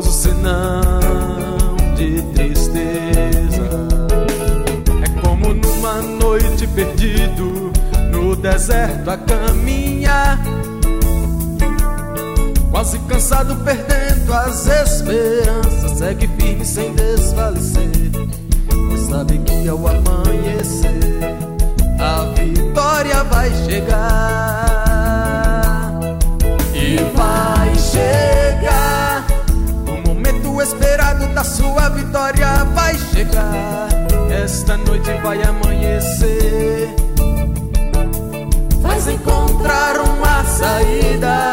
gozo senão de tristeza. É como numa noite perdido no deserto a caminhar, quase cansado, perdendo as esperanças, segue firme sem desfalecer, pois sabe que ao amanhecer a vitória vai chegar. E vai chegar o momento esperado da sua vitória, vai chegar. Esta noite vai amanhecer, vais encontrar uma saída.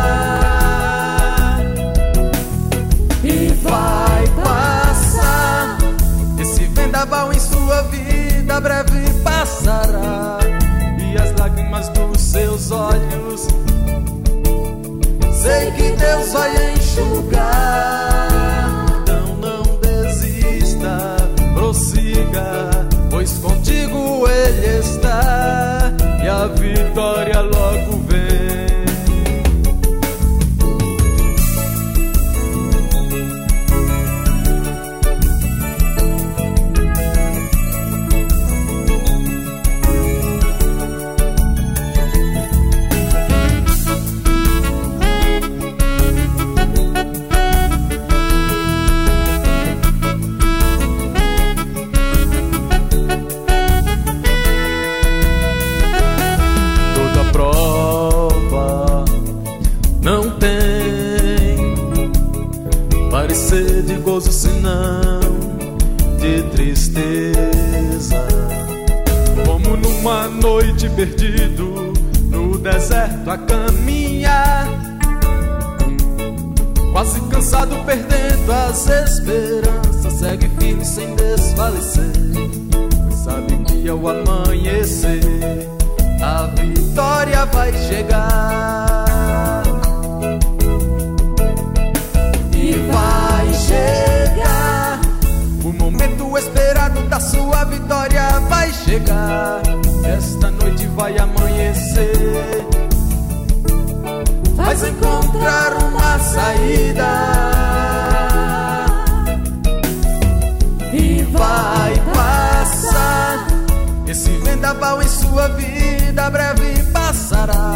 E vai passar esse vendaval em sua vida, breve passará. E as lágrimas dos seus olhos, sei que Deus vai enxugar. Então não desista, prossiga, pois contigo Ele está, e a vitória logo vem. Não tem parecer de gozo senão de tristeza. Como numa noite perdido no deserto a caminhar, quase cansado, perdendo as esperanças, segue firme sem desfalecer, sabe que ao amanhecer a vitória vai chegar. E vai chegar o momento esperado da sua vitória, vai chegar. Esta noite vai amanhecer, vais encontrar uma saída. E vai passar esse vendaval em sua vida, breve passará.